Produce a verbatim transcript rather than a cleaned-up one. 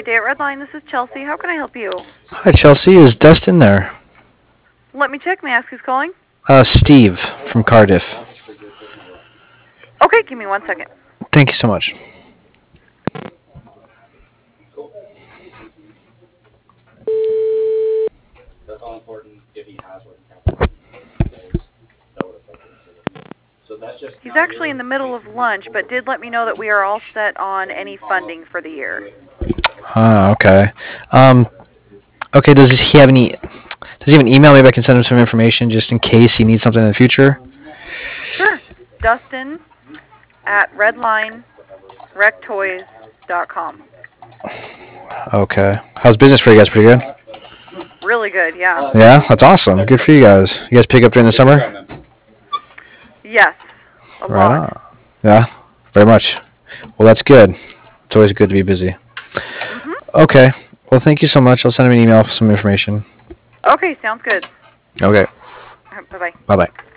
great day at Redline. This is Chelsea. How can I help you? Hi, Chelsea. Is Dustin there? Let me check. May I ask who's calling? Uh, Steve from Cardiff. Okay, give me one second. Thank you so much. That's all important if he has working capital. That would affect it. So that's just He's actually in the middle of lunch, but did let me know that we are all set on any funding for the year. Ah, okay. Um, okay. Does he have any? Does he have an email? Maybe I can send him some information just in case he needs something in the future. Sure. Dustin at redline rec toys dot com. Okay. How's business for you guys? Pretty good. Really good, yeah. Yeah, that's awesome. Good for you guys. You guys pick up during the summer? Yes. A Right lot. on. Yeah, very much. Well, that's good. It's always good to be busy. Mm-hmm. Okay. Well, thank you so much. I'll send him an email for some information. Okay, sounds good. Okay. Bye-bye. Bye-bye.